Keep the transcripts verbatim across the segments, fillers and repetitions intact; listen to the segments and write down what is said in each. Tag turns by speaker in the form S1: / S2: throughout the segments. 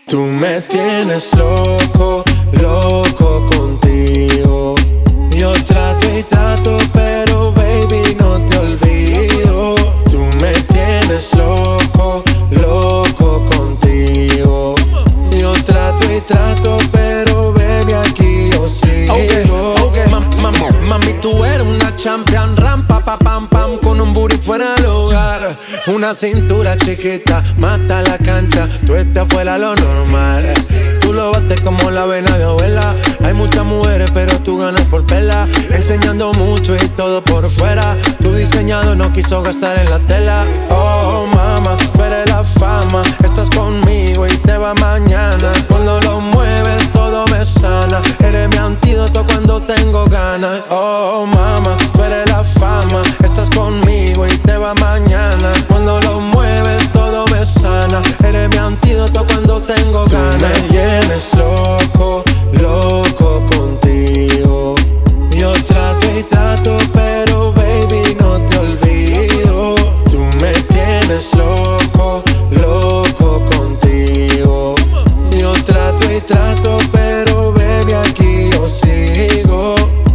S1: Tú me tienes loco, loco contigo. Yo trato y trato, pero baby no te olvido. Tú me tienes loco, loco contigo. Yo trato y trato, pero baby aquí yo sigo.
S2: Okay, okay. Ma, ma, ma, mami, tú eres una champion, rampa, pa, pam, pam, con un booty fuera del hogar. Una cintura chiquita, mata la cancha, tú estás fuera lo normal. Tú lo bates como la vena de abuela. Hay muchas mujeres, pero tú ganas por pela. Enseñando mucho y todo por fuera. Tu diseñado no quiso gastar en la tela. Oh, mama, tú eres la fama. Estás conmigo y te va mañana. Cuando lo mueves todo me sana. Eres mi antídoto cuando tengo ganas. Oh, mama, tú eres la fama. Estás conmigo y te va mañana. Cuando lo mueves todo me sana. Eres mi antídoto cuando tengo ganas.
S1: Tú me tienes loco, loco contigo. Yo trato y trato, pero baby no te olvido. Tú me tienes loco, loco contigo. Yo trato y trato, pero baby aquí yo sigo.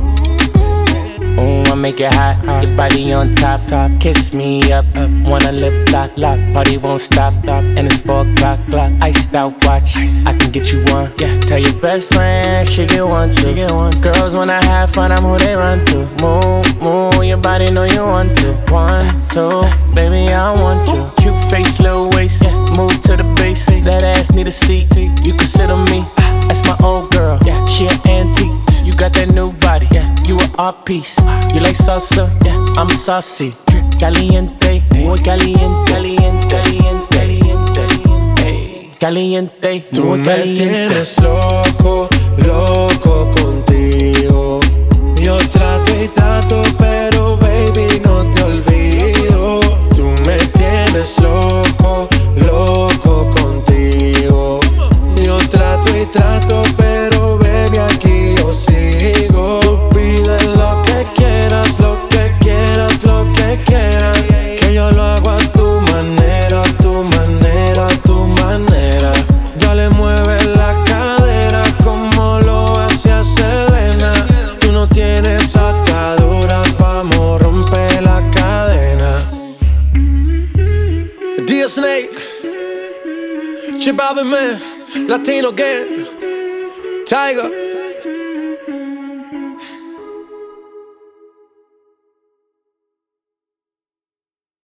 S3: Ooh, I make it hot, your body on top, top. Kiss me up, up. Wanna lip lock, lock. Party won't stop, stop. And it's four o'clock, clock. Iced out watch, I can get you one. Yeah, tell your best friend she get one, she get one. Girls when I have fun, I'm who they run to. Move, move, your body know you want to. One, two, baby I want you. Cute face, little waist, yeah. Move to the base. That ass need a seat, you can sit on me. That's my old girl, yeah. She an antique. You got that new body, yeah. You an art piece. You like salsa, yeah. I'm saucy. Caliente, muy caliente, caliente, caliente, caliente, caliente.
S1: Tú me tienes loco, loco contigo. Yo trato y trato, pero baby no te olvido. Tú me tienes loco, loco contigo. Yo trato y trato, pero baby aquí yo sigo. Tú pides lo que quieras, lo que quieras, lo que quieras. Que yo lo hago a tu manera, a tu manera, a tu manera. Dale, mueve la cadera como lo hacía Selena. Tú no tienes ataduras, vamos a romper la cadena.
S2: D Snake, Chip Alvin Man, Latino Gang, Tiger.